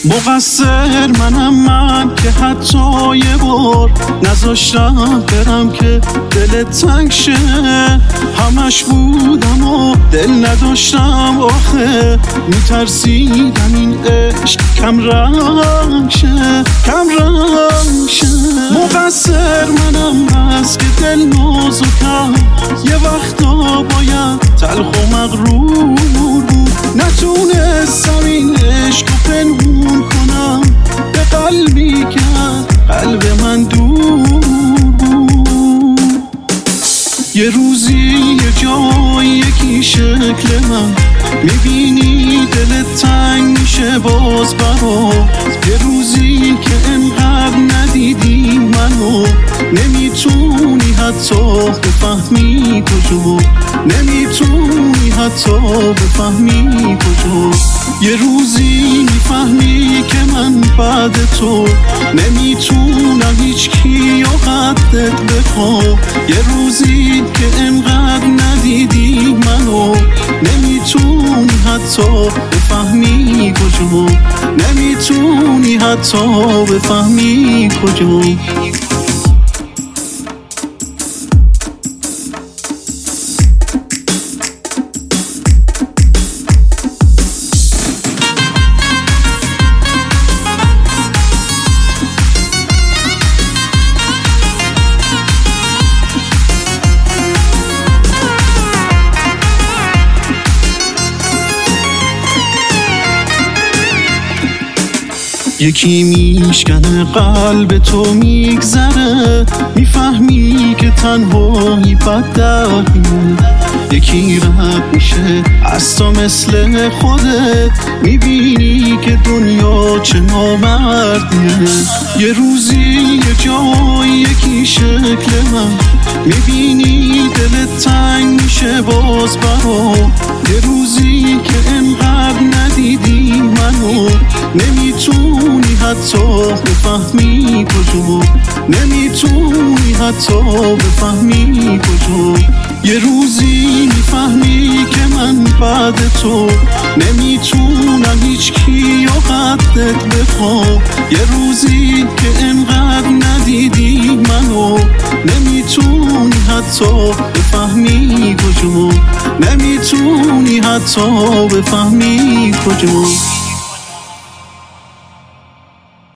مقصر من که حتی یه بار نذاشتم برم که دلت تنگ شه. همش بودم و دل نداشتم آخه، میترسیدم این عشق کم رنگ شه. مقصر منم بس که دل نازکم، یه وقتا باید تلخ و مغرور بود. نتونستم این عشق رو پنهون کنم، به قلبی کرد قلب من دور بود. یه روزی یه جای یکی شکل من میبینی دلت تنگ میشه باز برا. یه روزی که انقدر ندیدی منو، نمیتونی حتی بفهمی کجا، نمیتونی حتی بفهمی کجا. یه روزی میفهمی که من بعد تو نمیتونم هیچ کی و قدت بخوام. یه روزی که انقدر ندیدی منو، نمیتونی حتی بفهمی کجا، نمیتونی حتی بفهمی کجا. یکی میشکنه قلب تو میگذره، میفهمی که تنهایی بد دردیه. یکی رد میشه از تو مثل خودت، میبینی که دنیا چه نامردیه. یه روزی یه جای یکی شکل من میبینی دلت تنگ میشه باز برا. یه روزی که انقدر ندیدی منو، نمیتونی حتی بفهمی کجا، نمیتونی حتی بفهمی کجا. یه روزی میفهمی که من بعد تو نمیتونم هیچ کی و قدت بخوام. یه روزی که انقدر ندیدی منو، نمیتونی حتی بفهمی کجا، نمیتونی حتی بفهمی کجا.